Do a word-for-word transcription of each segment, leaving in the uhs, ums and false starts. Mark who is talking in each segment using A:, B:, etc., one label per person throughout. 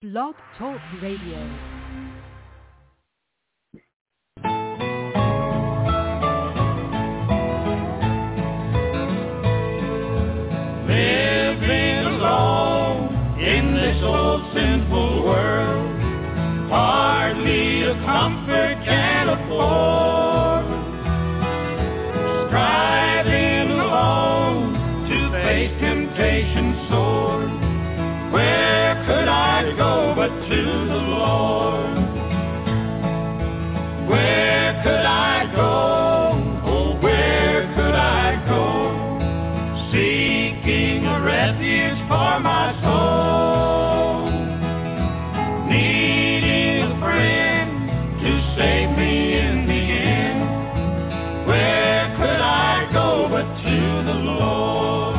A: Blog Talk Radio.
B: Living alone in this old sinful world, hardly a comfort can afford. Striving alone to face temptation sore, where could I go but to the Lord? Where could I go? Oh, where could I go? Seeking a refuge for my soul, needing a friend to save me in the end. Where could I go but to the Lord?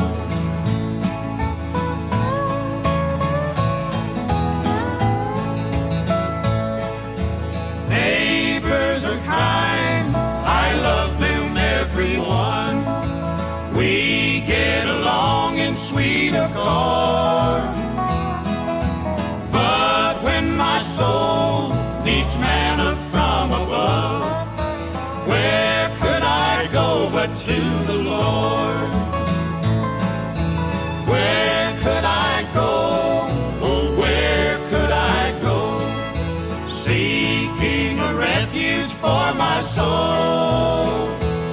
B: Neighbors are kind, I love them everyone. We get along in sweet accord. But when my soul needs manna from above, where could I go but to the Lord? Where could I go? Oh, where could I go? Seeking a refuge for my soul,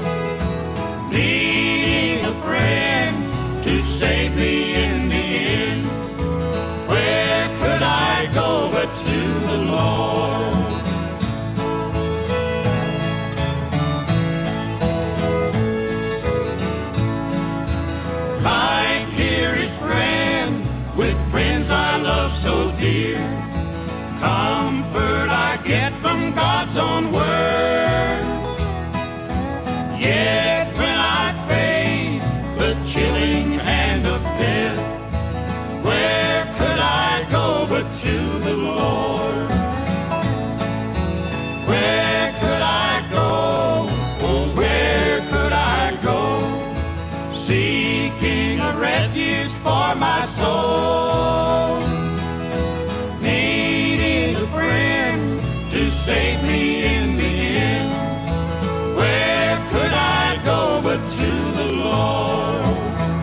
B: needing a friend to save me in the end. Where could I go but to the Lord? Lying here is friend, with friends I love so dear. Comfort I get from God's own word. Yet when I face the chilling hand of death, where could I go but to the Lord? Where could I go? Oh, where could I go? Seeking a refuge for my soul, needing a friend to save me in the end. Where could I go but to the Lord?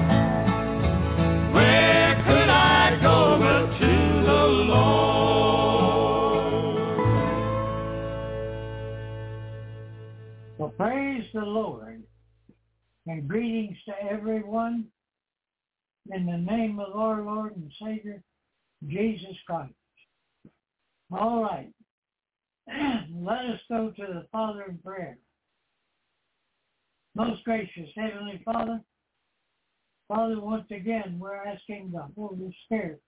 B: Where could I go but to the Lord?
C: Well, praise the Lord, and greetings to everyone in the name of our Lord and Savior, Jesus Christ. All right, let us go to the Father in prayer. Most gracious Heavenly Father, Father, once again, we're asking the Holy Spirit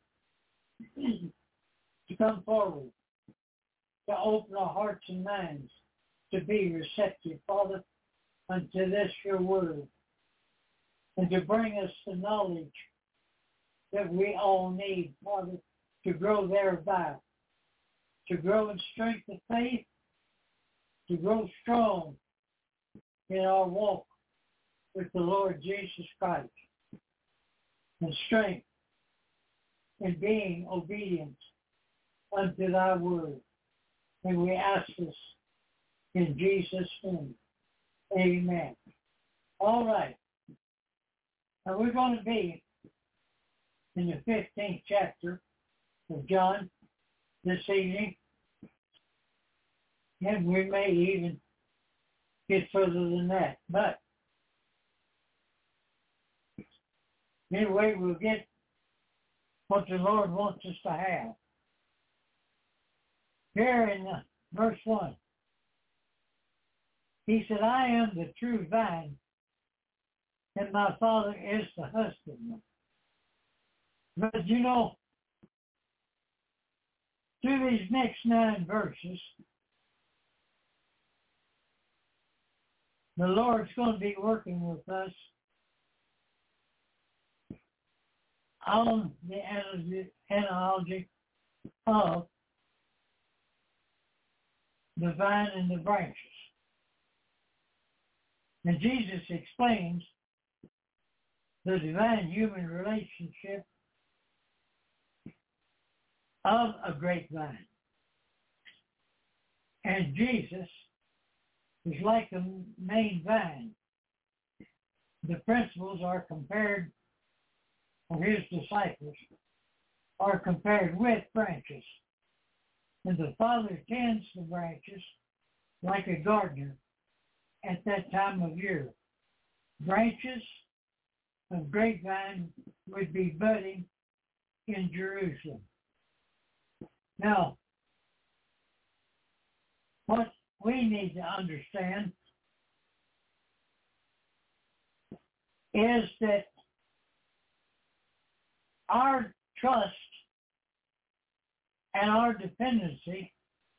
C: to come forward, to open our hearts and minds, to be receptive, Father, unto this your word, and to bring us the knowledge that we all need, Father, to grow thereby, to grow in strength of faith, to grow strong in our walk with the Lord Jesus Christ, and strength in being obedient unto thy word. And we ask this in Jesus' name. Amen. All right. Now we're going to be in the fifteenth chapter of John this evening. And we may even get further than that. But anyway, we'll get what the Lord wants us to have. Here in uh, verse one, he said, I am the true vine, and my Father is the husbandman. But you know, through these next nine verses, the Lord's going to be working with us on the analogy of the vine and the branches. And Jesus explains the divine-human relationship of a grapevine. And Jesus is like the main vine. The principles are compared, or his disciples are compared with branches. And the Father tends the branches like a gardener at that time of year. Branches of grapevine would be budding in Jerusalem. Now, what we need to understand is that our trust and our dependency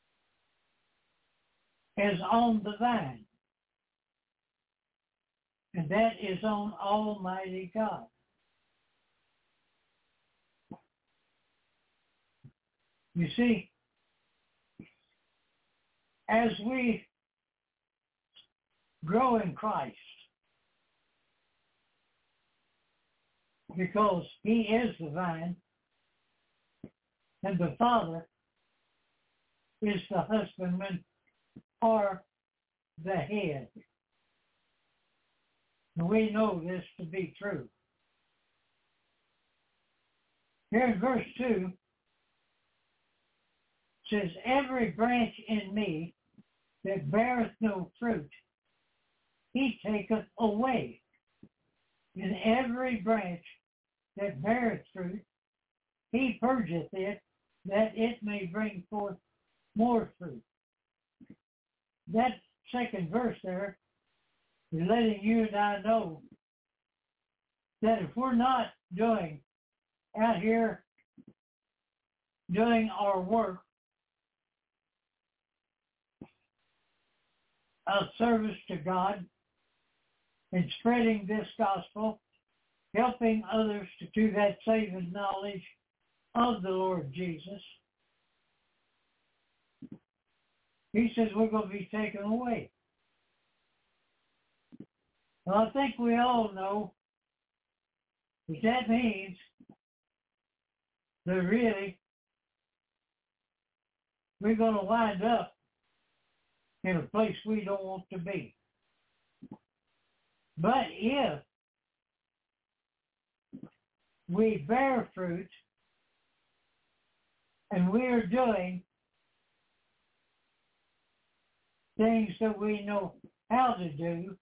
C: is on the vine. And that is on Almighty God. You see, as we grow in Christ, because he is the vine, and the Father is the husbandman or the head. And we know this to be true. Here in verse two, it says, every branch in me that beareth no fruit, he taketh away. And every branch that beareth fruit, he purgeth it, that it may bring forth more fruit. That second verse there is letting you and I know that if we're not doing out here, doing our work of service to God and spreading this gospel, helping others to do that saving knowledge of the Lord Jesus, he says we're going to be taken away. Well, I think we all know that that means that really we're going to wind up in a place we don't want to be. But if we bear fruit and we're doing things that we know how to do,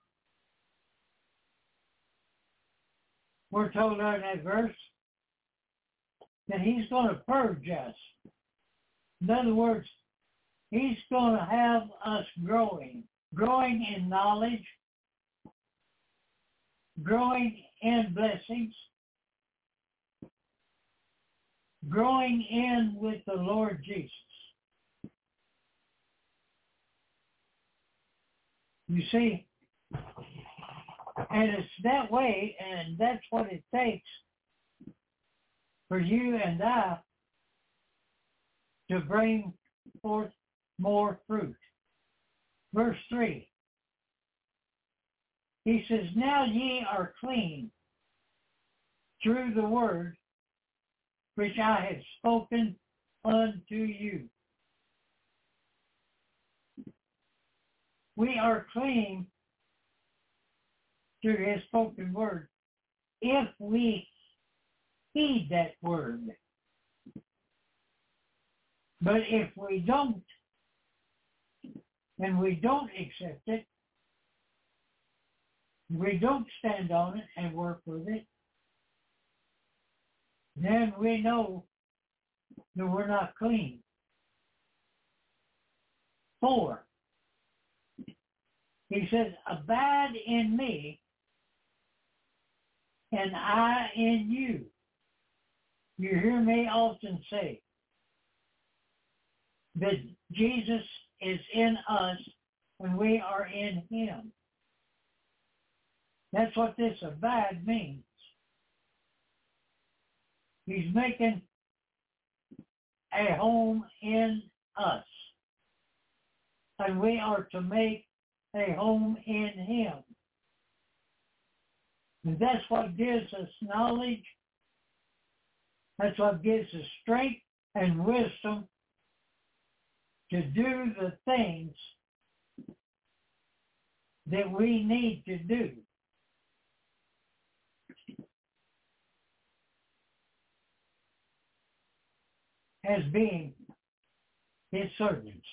C: we're told there in that verse that he's going to purge us. In other words, he's going to have us growing, growing in knowledge, growing in blessings, growing in with the Lord Jesus. You see, and it's that way, and that's what it takes for you and I to bring forth more fruit. Verse three. He says, now ye are clean through the word which I have spoken unto you. We are clean through his spoken word if we heed that word. But if we don't, and we don't accept it, we don't stand on it and work with it, then we know that we're not clean. Four, he says, abide in me and I in you. You hear me often say that Jesus is in us when we are in him. That's what this abide means. He's making a home in us. And we are to make a home in him. And that's what gives us knowledge. That's what gives us strength and wisdom to do the things that we need to do. As being his servants.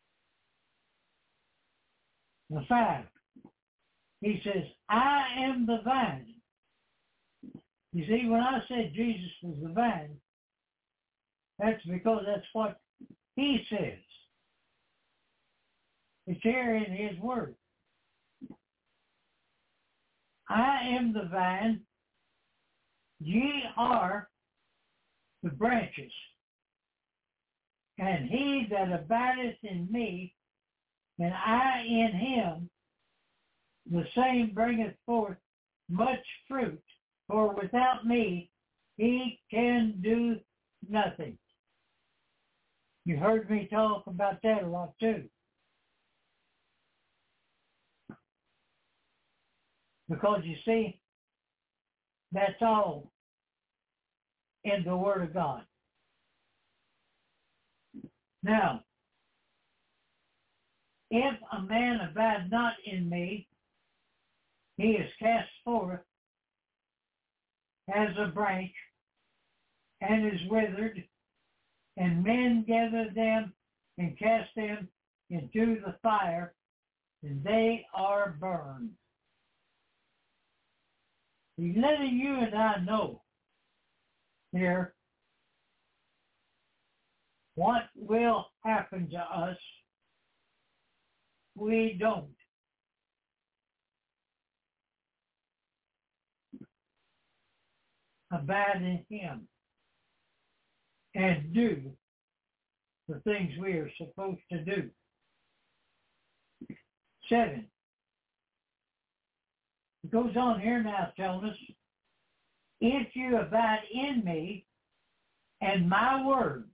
C: The five, he says, I am the vine. You see, when I said Jesus was the vine, that's because that's what he says. It's here in his word. I am the vine, ye are the branches. And he that abideth in me, and I in him, the same bringeth forth much fruit, for without me he can do nothing. You heard me talk about that a lot too. Because you see, that's all in the Word of God. Now, if a man abide not in me, he is cast forth as a branch and is withered, and men gather them and cast them into the fire, and they are burned. He's letting you and I know here what will happen to us. We don't. Abide in him and do the things we are supposed to do. Seven. It goes on here now telling us, if you abide in me and my words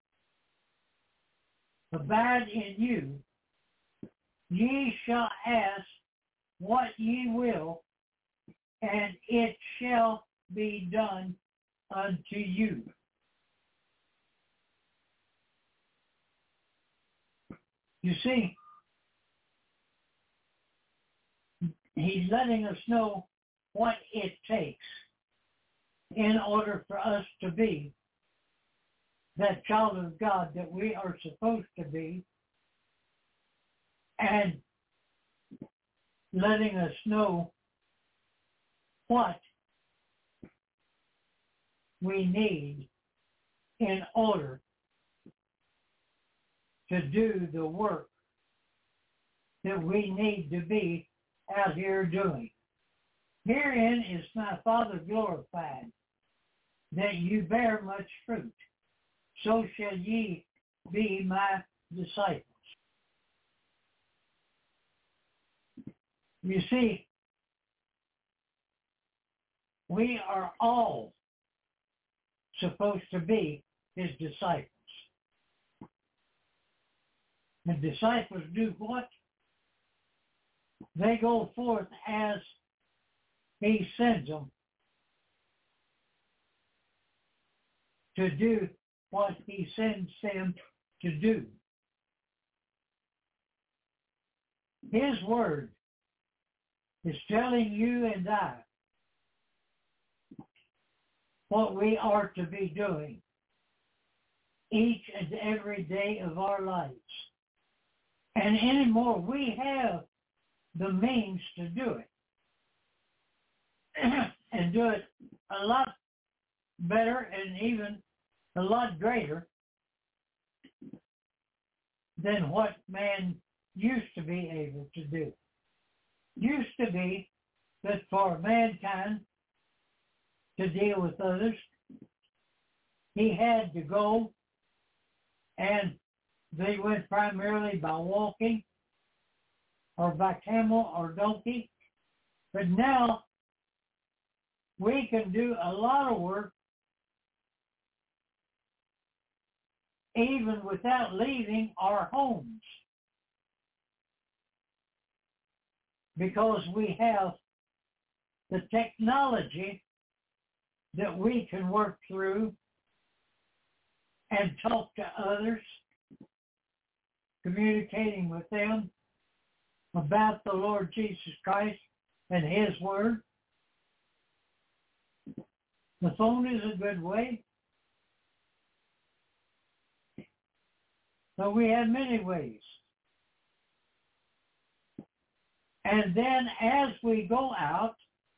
C: abide in you, ye shall ask what ye will, and it shall be done unto you. You see, he's letting us know what it takes in order for us to be that child of God that we are supposed to be, and letting us know what we need in order to do the work that we need to be out here doing. Herein is my Father glorified, that you bear much fruit. So shall ye be my disciples. You see, we are all supposed to be his disciples. The disciples do what? They go forth as he sends them to do what he sends them to do. His word is telling you and I what we are to be doing each and every day of our lives. And anymore, we have the means to do it. And do it a lot better and even a lot greater than what man used to be able to do. Used to be that for mankind to deal with others, he had to go, and they went primarily by walking or by camel or donkey. But now we can do a lot of work even without leaving our homes, because we have the technology that we can work through and talk to others, communicating with them about the Lord Jesus Christ and His Word. The phone is a good way. So we have many ways. And then as we go out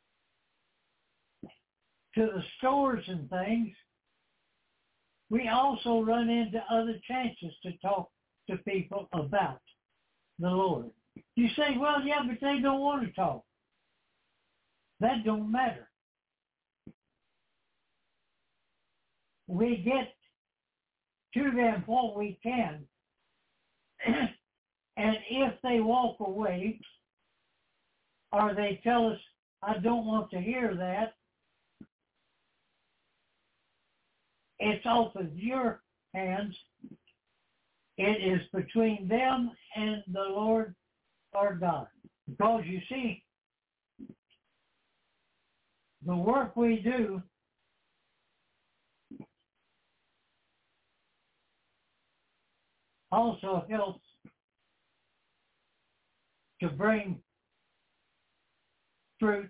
C: to the stores and things, we also run into other chances to talk to people about the Lord. You say, well, yeah, but they don't want to talk. That don't matter. We get to them what we can. And if they walk away, or they tell us, I don't want to hear that, it's off of your hands. It is between them and the Lord our God. Because you see, the work we do also helps to bring fruit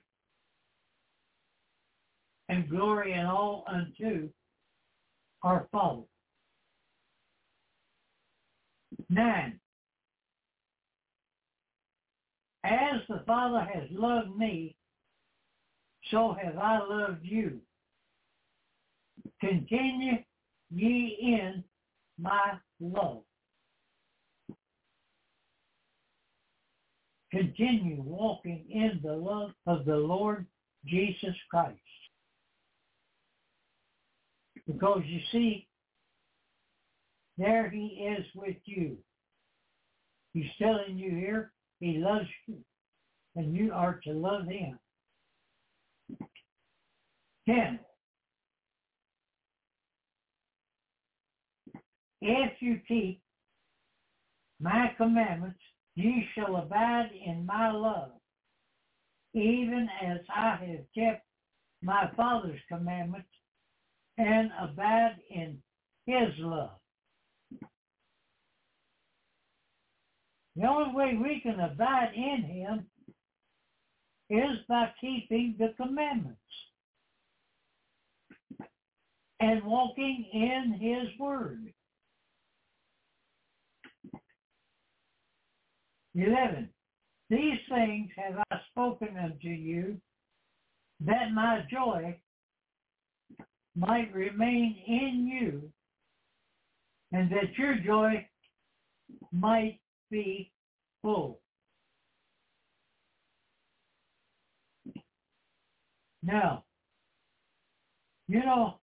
C: and glory and all unto our Father. Nine. As the Father has loved me, so have I loved you. Continue ye in my love. Continue walking in the love of the Lord Jesus Christ. Because you see, there He is with you. He's telling you here, He loves you, and you are to love Him. Ten. If you keep my commandments, ye shall abide in my love, even as I have kept my Father's commandments and abide in His love. The only way we can abide in Him is by keeping the commandments and walking in His Word. Eleven. These things have I spoken unto you, that my joy might remain in you, and that your joy might be full. Now, you know,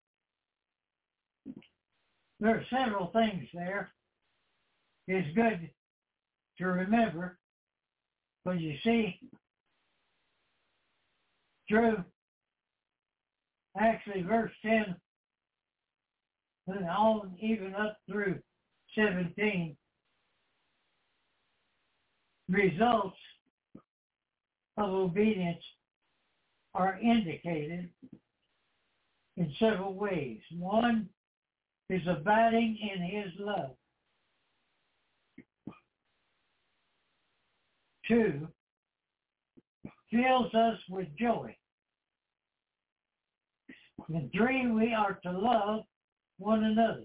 C: there are several things there. It's good to remember, but you see, through actually verse ten, and on even up through seventeen, results of obedience are indicated in several ways. One is abiding in His love. Two, fills us with joy. And three, we are to love one another.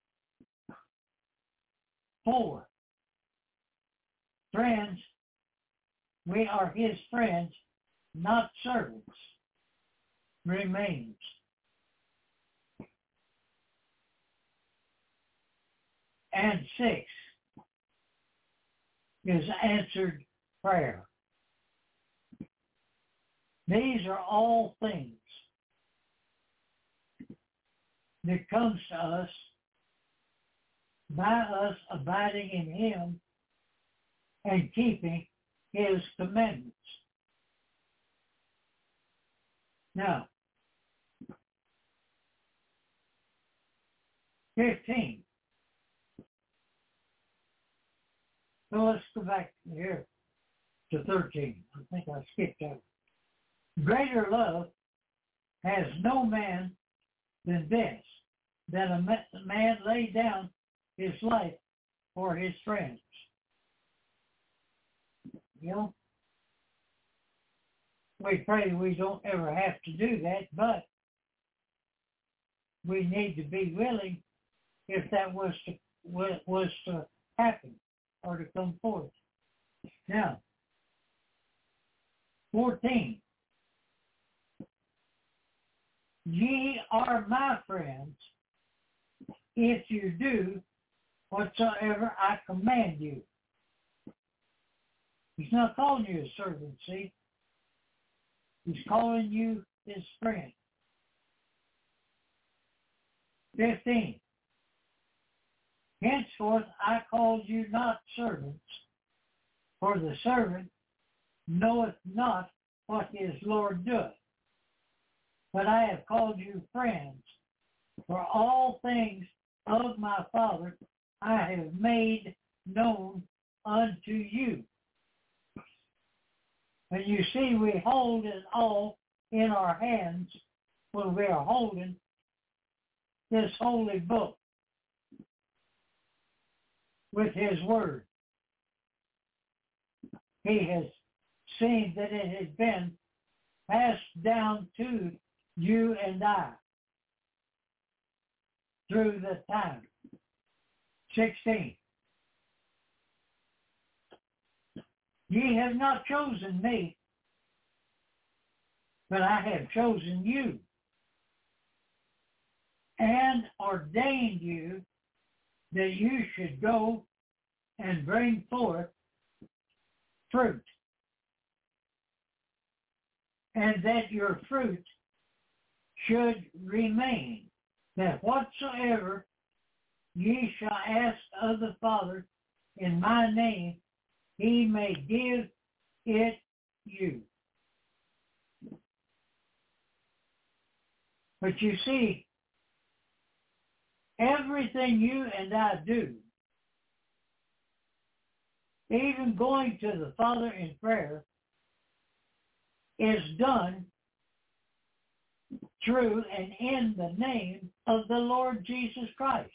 C: Four, friends, we are His friends, not servants, remains. And six is answered prayer. These are all things that comes to us by us abiding in Him and keeping His commandments. Now, fifteen. So let's go back here to thirteen. I think I skipped that. Greater love has no man than this, that a man lay down his life for his friends. You know, we pray we don't ever have to do that, but we need to be willing if that was to was to happen or to come forth. Now, fourteen. Ye are my friends if you do whatsoever I command you. He's not calling you a servant, see? He's calling you his friend. fifteen. Henceforth I call you not servants, for the servant knoweth not what his Lord doeth. But I have called you friends, for all things of my Father I have made known unto you. And you see, we hold it all in our hands when we are holding this holy book with his word. He has seen that it has been passed down to you and I through the time. sixteen. Ye have not chosen me, but I have chosen you and ordained you that you should go and bring forth fruit, and that your fruit should remain, that whatsoever ye shall ask of the Father in my name, he may give it you. But you see, everything you and I do, even going to the Father in prayer, is done through and in the name of the Lord Jesus Christ.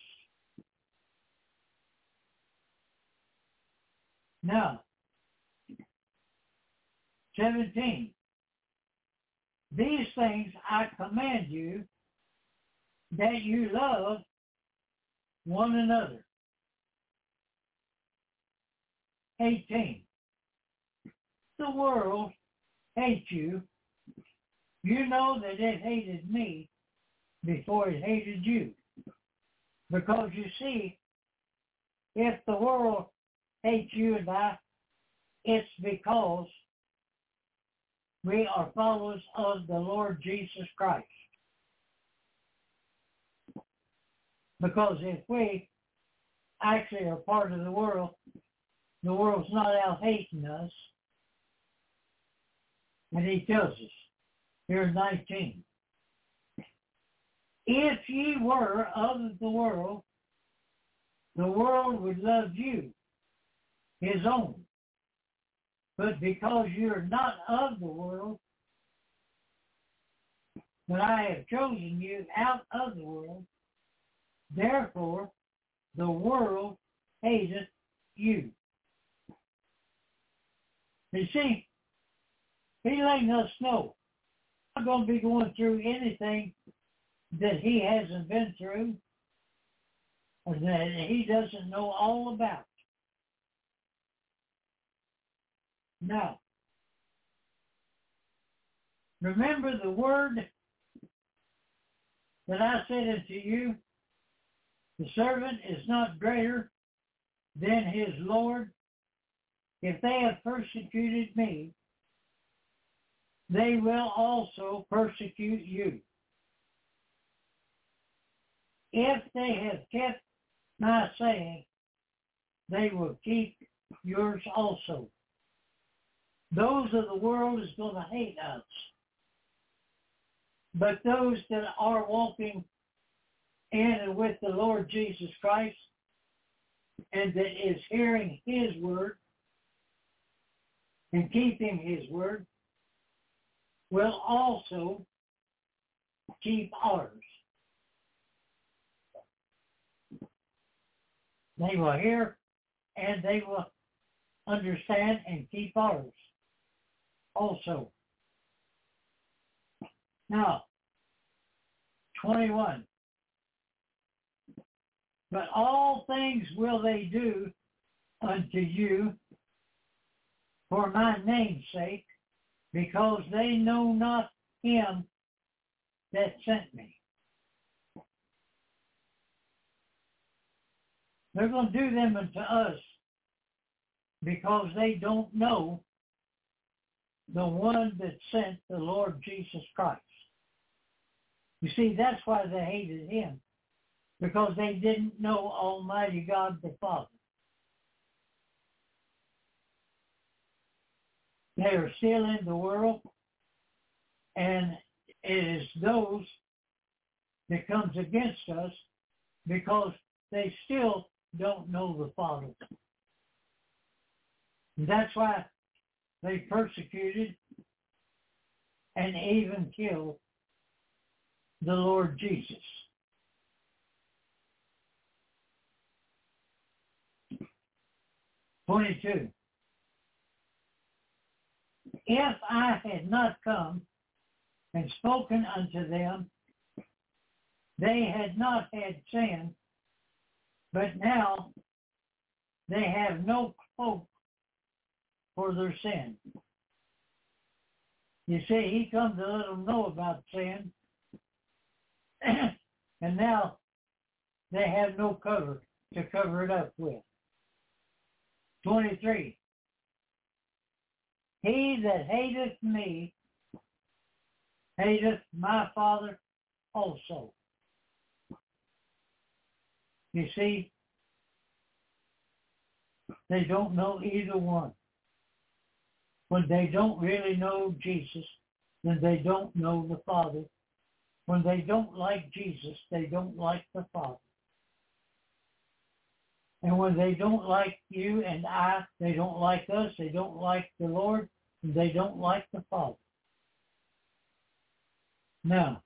C: Now, seventeen. These things I command you, that you love one another. eighteen. The world hates you. You know that it hated me before it hated you. Because you see, if the world hates you and I, it's because we are followers of the Lord Jesus Christ. Because if we actually are part of the world, the world's not out hating us. And he tells us, here in nineteen, if ye were of the world, the world would love you, his own. But because you're not of the world, but I have chosen you out of the world, therefore the world hateth you. You see, he's letting us know I'm not going to be going through anything that he hasn't been through or that he doesn't know all about. Now, remember the word that I said unto you, the servant is not greater than his Lord. If they have persecuted me, they will also persecute you. If they have kept my saying, they will keep yours also. Those of the world is going to hate us. But those that are walking in and with the Lord Jesus Christ and that is hearing his word and keeping his word will also keep ours. They will hear and they will understand and keep ours also. Now, twenty-one. But all things will they do unto you for my name's sake, because they know not him that sent me. They're going to do them unto us because they don't know the one that sent the Lord Jesus Christ. You see, that's why they hated him, because they didn't know Almighty God the Father. They are still in the world, and it is those that comes against us because they still don't know the Father. And that's why they persecuted and even killed the Lord Jesus. twenty-two. If I had not come and spoken unto them, they had not had sin, but now they have no hope for their sin. You see, he come to let them know about sin, and now they have no cover to cover it up with. twenty-three. He that hateth me hateth my Father also. You see, they don't know either one. When they don't really know Jesus, then they don't know the Father. When they don't like Jesus, they don't like the Father. And when they don't like you and I, they don't like us, they don't like the Lord, and they don't like the Father. Now,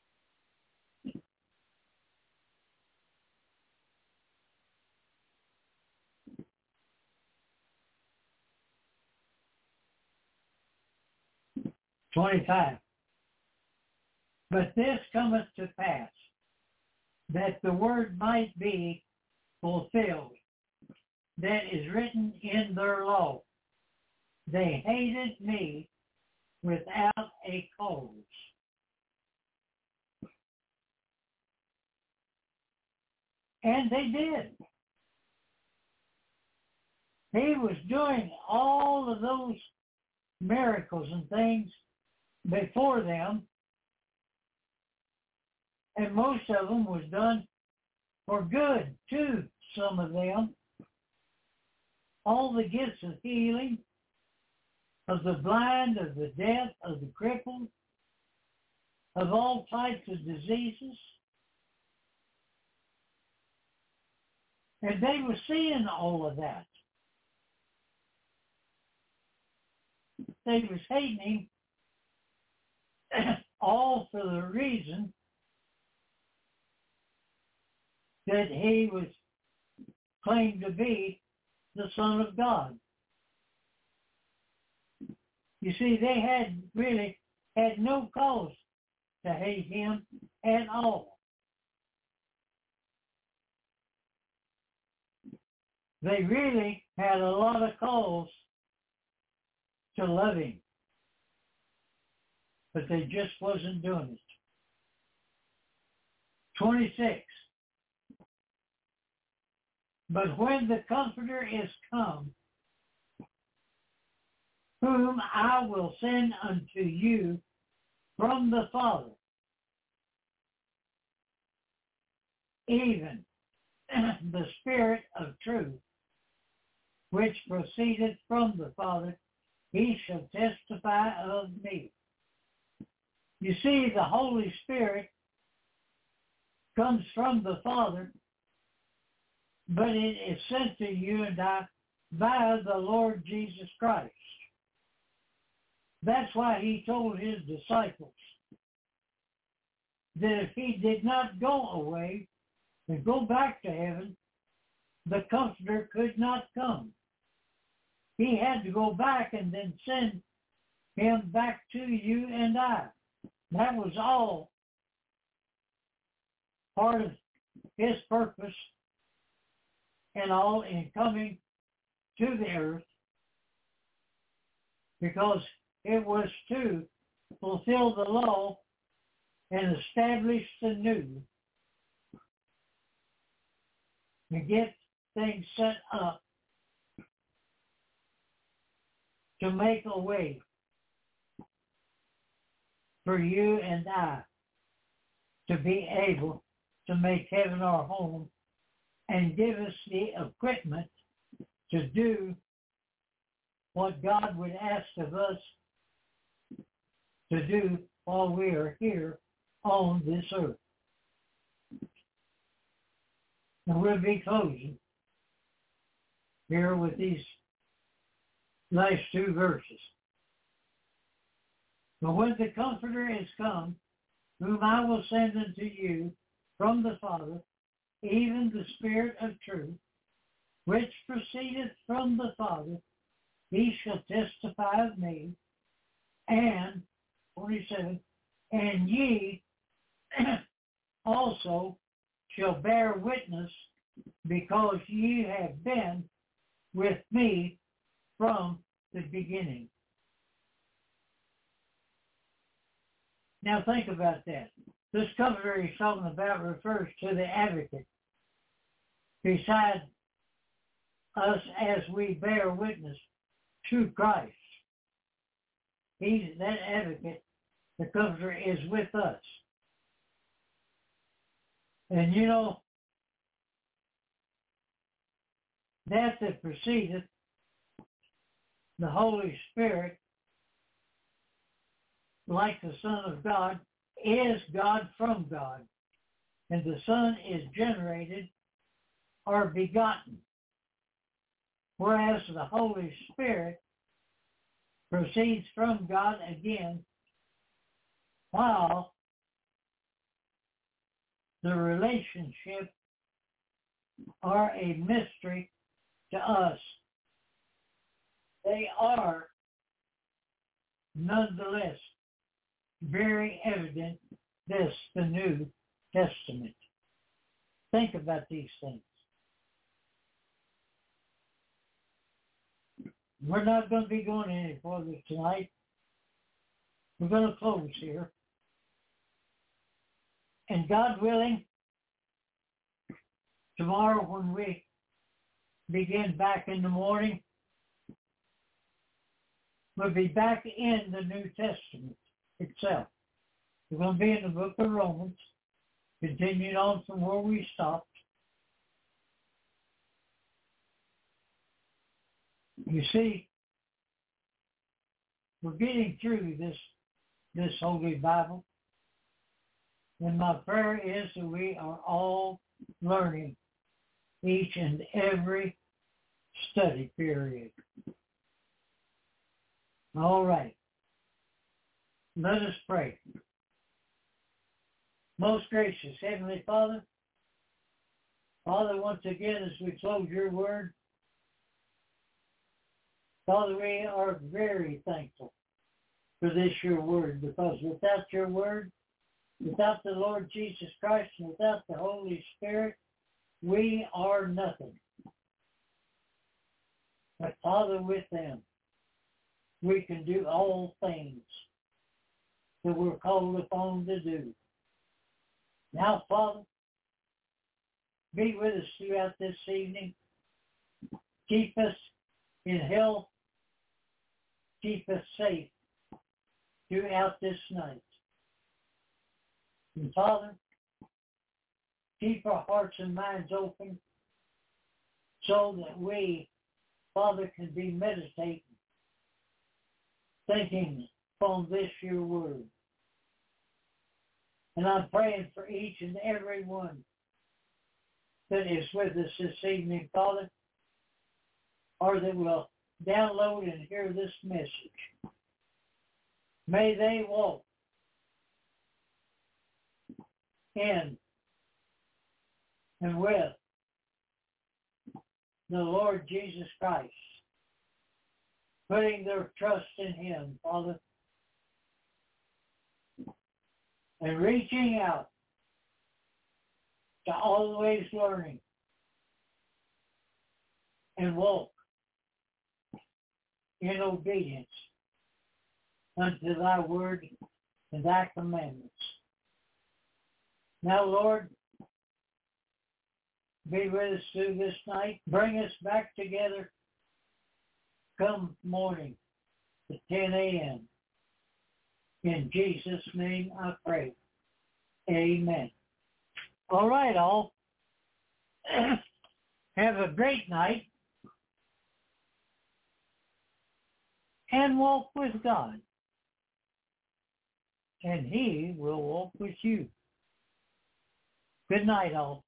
C: twenty-five. But this cometh to pass, that the word might be fulfilled, that is written in their law. They hated me without a cause. And they did. He was doing all of those miracles and things before them, and most of them was done for good to some of them. All the gifts of healing, of the blind, of the deaf, of the crippled, of all types of diseases. And they were seeing all of that. They was hating him all for the reason that he was claimed to be the Son of God. You see, they had really had no cause to hate him at all. They really had a lot of cause to love him, but they just wasn't doing it. twenty-six. But when the Comforter is come, whom I will send unto you from the Father, even the Spirit of truth, which proceedeth from the Father, he shall testify of me. You see, the Holy Spirit comes from the Father, but it is sent to you and I by the Lord Jesus Christ. That's why he told his disciples that if he did not go away and go back to heaven, the Comforter could not come. He had to go back and then send him back to you and I. That was all part of his purpose and all in coming to the earth, because it was to fulfill the law and establish the new, and get things set up to make a way for you and I to be able to make heaven our home and give us the equipment to do what God would ask of us to do while we are here on this earth. And we'll be closing here with these last two verses. But when the Comforter is come, whom I will send unto you from the Father, even the Spirit of truth, which proceedeth from the Father, he shall testify of me. And, twenty-seven, and ye also shall bear witness, because ye have been with me from the beginning. Now think about that. This Comforter he's talking about refers to the advocate beside us as we bear witness to Christ. He's that advocate. The Comforter is with us. And you know, that that proceedeth, the Holy Spirit, like the Son of God, is God from God. And the Son is generated or begotten. Whereas the Holy Spirit proceeds from God again, while the relationship are a mystery to us. They are nonetheless very evident. This, the New Testament. Think about these things. We're not going to be going any further tonight. We're going to close here. And God willing, tomorrow when we begin back in the morning, we'll be back in the New Testament itself. We're going to be in the book of Romans, continuing on from where we stopped. You see, we're getting through this, this Holy Bible. And my prayer is that we are all learning each and every study period. All right. Let us pray. Most gracious Heavenly Father, Father, once again, as we close your word, Father, we are very thankful for this, your word, because without your word, without the Lord Jesus Christ, and without the Holy Spirit, we are nothing. But Father, with them, we can do all things that we're called upon to do. Now, Father, be with us throughout this evening. Keep us in health. Keep us safe throughout this night. And Father, keep our hearts and minds open so that we, Father, can be meditating, thinking upon this your word. And I'm praying for each and every one that is with us this evening, Father, or that will download and hear this message. May they walk in and with the Lord Jesus Christ, putting their trust in him, Father, and reaching out to always learning and walk in obedience unto thy word and thy commandments. Now, Lord, be with us through this night. Bring us back together come morning at ten a.m. In Jesus' name I pray. Amen. All right, all. Have a great night. And walk with God. And he will walk with you. Good night, all.